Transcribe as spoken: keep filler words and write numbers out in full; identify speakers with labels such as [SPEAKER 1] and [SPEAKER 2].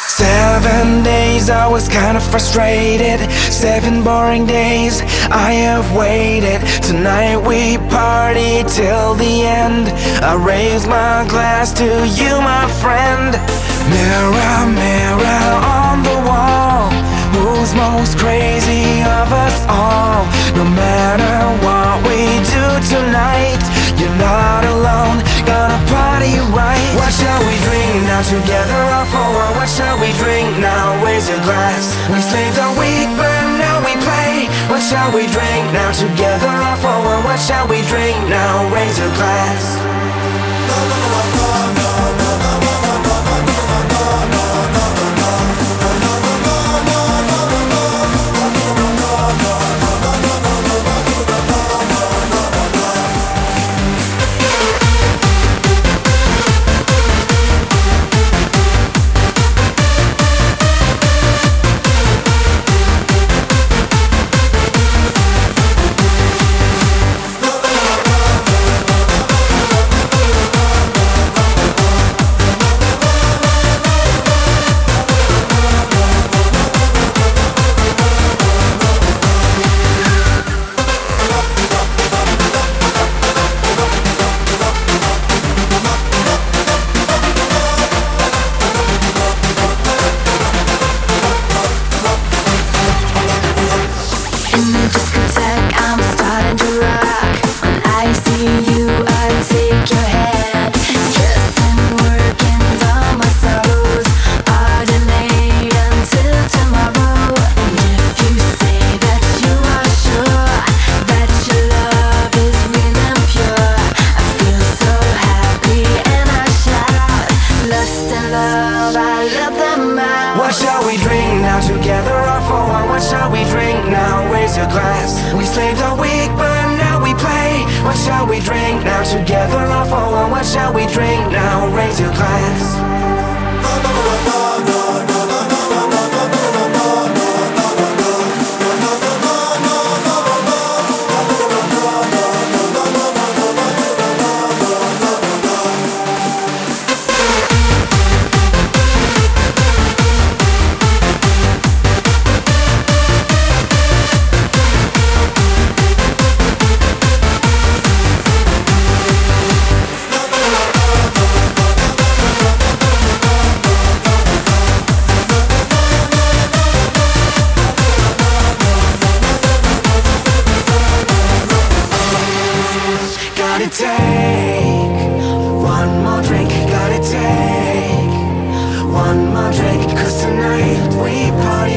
[SPEAKER 1] Seven days I was kinda frustrated. Seven boring days I have waited. Tonight we party till the end. I raise my glass to you, my friend. Mirror, mirror on the wall, who's most crazy of us all? No matter what we do tonight, you're not alone, gonna party right. What shall we drink now, together or for one? What shall we drink now, raise a glass. We slaved all week but now we play. What shall we drink now, together or for one? What shall we drink now, raise a glass. What shall we drink now, together or for one? What shall we drink now, raise your glass. We slaved all week but now we play. What shall we drink now, together or for one? What shall we drink now, raise your glass. Gotta take one more drink, gotta take one more drink, 'cause tonight we party